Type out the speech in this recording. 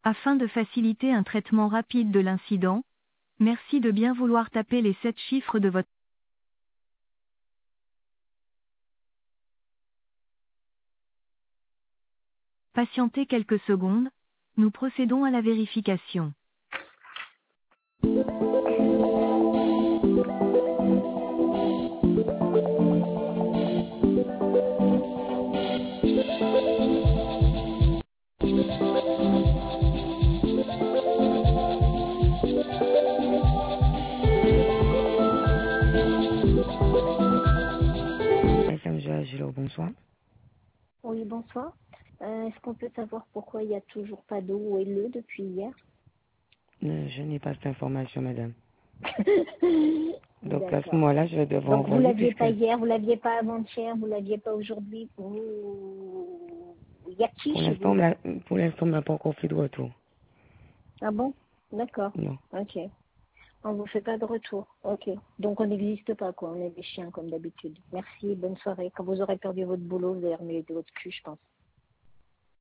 Afin de faciliter un traitement rapide de l'incident, merci de bien vouloir taper les 7 chiffres de votre. Patientez quelques secondes, nous procédons à la vérification. Agilo, bonsoir. Oui, bonsoir. Est-ce qu'on peut savoir pourquoi il n'y a toujours pas d'eau où est le depuis hier? Je n'ai pas cette information, madame. Donc à ce D'accord. moment-là, je vais devoir Donc vous envoyer l'aviez puisque pas hier, vous l'aviez pas avant-hier, vous l'aviez pas aujourd'hui. Il y a qui pour chez l'instant, vous là? on n'a pas encore fait de retour. Ah bon? D'accord. Non. Ok. On vous fait pas de retour. Ok. Donc on n'existe pas quoi. On est des chiens comme d'habitude. Merci. Bonne soirée. Quand vous aurez perdu votre boulot, vous allez remuer de votre cul, je pense.